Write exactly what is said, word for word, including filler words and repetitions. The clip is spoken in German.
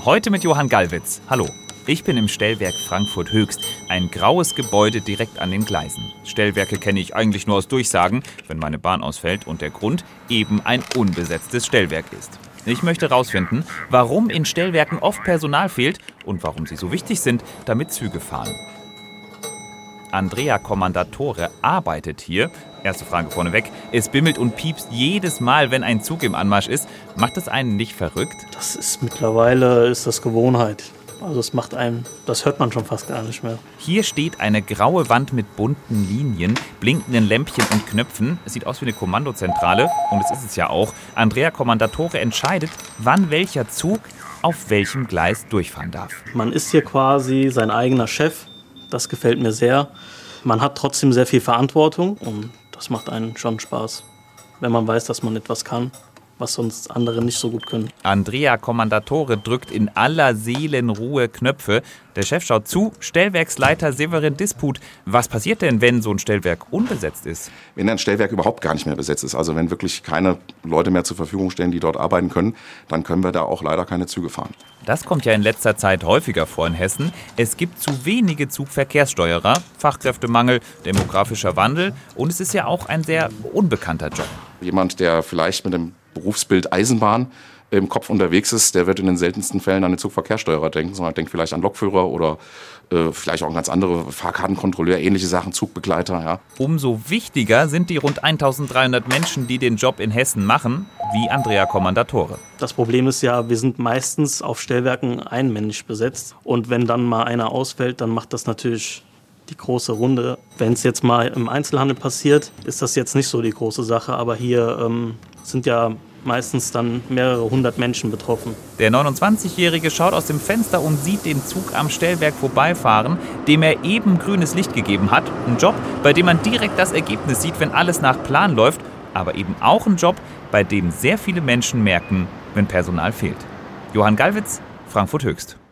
Heute mit Johann Gallwitz. Hallo. Ich bin im Stellwerk Frankfurt Höchst, ein graues Gebäude direkt an den Gleisen. Stellwerke kenne ich eigentlich nur aus Durchsagen, wenn meine Bahn ausfällt und der Grund eben ein unbesetztes Stellwerk ist. Ich möchte herausfinden, warum in Stellwerken oft Personal fehlt und warum sie so wichtig sind, damit Züge fahren. Andrea Commendatore arbeitet hier. Erste Frage vorneweg. Es bimmelt und piepst jedes Mal, wenn ein Zug im Anmarsch ist. Macht es einen nicht verrückt? Das ist mittlerweile ist das Gewohnheit. Also es macht einem, das hört man schon fast gar nicht mehr. Hier steht eine graue Wand mit bunten Linien, blinkenden Lämpchen und Knöpfen. Es sieht aus wie eine Kommandozentrale und es ist es ja auch. Andrea Commendatore entscheidet, wann welcher Zug auf welchem Gleis durchfahren darf. Man ist hier quasi sein eigener Chef. Das gefällt mir sehr. Man hat trotzdem sehr viel Verantwortung und das macht einen schon Spaß, wenn man weiß, dass man etwas kann, was sonst andere nicht so gut können. Andrea Commendatore drückt in aller Seelenruhe Knöpfe. Der Chef schaut zu, Stellwerksleiter Severin Disput. Was passiert denn, wenn so ein Stellwerk unbesetzt ist? Wenn ein Stellwerk überhaupt gar nicht mehr besetzt ist, also wenn wirklich keine Leute mehr zur Verfügung stehen, die dort arbeiten können, dann können wir da auch leider keine Züge fahren. Das kommt ja in letzter Zeit häufiger vor in Hessen. Es gibt zu wenige Zugverkehrssteuerer, Fachkräftemangel, demografischer Wandel und es ist ja auch ein sehr unbekannter Job. Jemand, der vielleicht mit dem Berufsbild Eisenbahn im Kopf unterwegs ist, der wird in den seltensten Fällen an den Zugverkehrssteuerer denken, sondern denkt vielleicht an Lokführer oder äh, vielleicht auch an ganz andere Fahrkartenkontrolleur, ähnliche Sachen, Zugbegleiter. Ja. Umso wichtiger sind die rund eintausenddreihundert Menschen, die den Job in Hessen machen, wie Andrea Commendatore. Das Problem ist ja, wir sind meistens auf Stellwerken einmännisch besetzt und wenn dann mal einer ausfällt, dann macht das natürlich die große Runde. Wenn es jetzt mal im Einzelhandel passiert, ist das jetzt nicht so die große Sache, aber hier ähm, sind ja meistens dann mehrere hundert Menschen betroffen. Der neunundzwanzigjährige schaut aus dem Fenster und sieht den Zug am Stellwerk vorbeifahren, dem er eben grünes Licht gegeben hat. Ein Job, bei dem man direkt das Ergebnis sieht, wenn alles nach Plan läuft, aber eben auch ein Job, bei dem sehr viele Menschen merken, wenn Personal fehlt. Johann Gallwitz, Frankfurt Höchst.